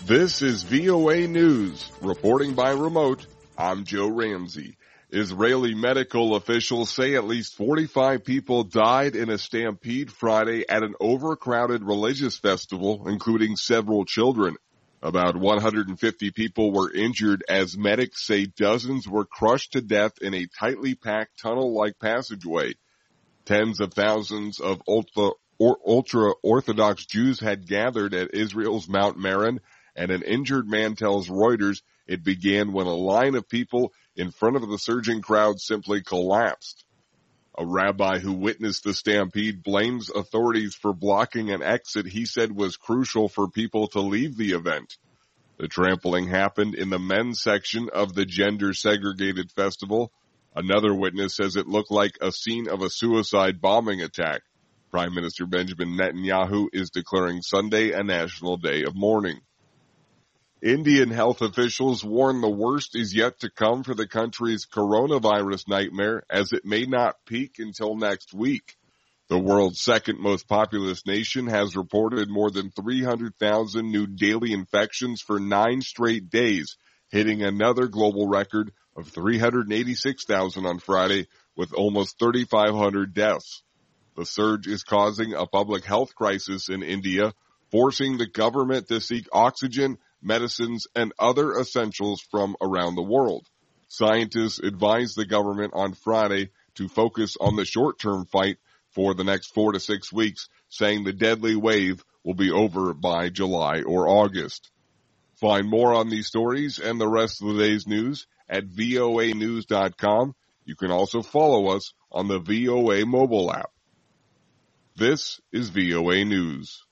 This is VOA News. Reporting by remote, I'm Joe Ramsey. Israeli medical officials say at least 45 people died in a stampede Friday at an overcrowded religious festival, including several children. About 150 people were injured as medics say dozens were crushed to death in a tightly packed tunnel-like passageway. Tens of thousands of ultra-Orthodox Jews had gathered at Israel's Mount Meron, and an injured man tells Reuters it began when a line of people in front of the surging crowd simply collapsed. A rabbi who witnessed the stampede blames authorities for blocking an exit he said was crucial for people to leave the event. The trampling happened in the men's section of the gender-segregated festival. Another witness says it looked like a scene of a suicide bombing attack. Prime Minister Benjamin Netanyahu is declaring Sunday a national day of mourning. Indian health officials warn the worst is yet to come for the country's coronavirus nightmare, as it may not peak until next week. The world's second most populous nation has reported more than 300,000 new daily infections for 9 straight days, hitting another global record of 386,000 on Friday, with almost 3,500 deaths. The surge is causing a public health crisis in India, forcing the government to seek oxygen, medicines, and other essentials from around the world. Scientists advised the government on Friday to focus on the short-term fight for the next 4 to 6 weeks, saying the deadly wave will be over by July or August. Find more on these stories and the rest of the day's news at voanews.com. You can also follow us on the VOA mobile app. This is VOA News.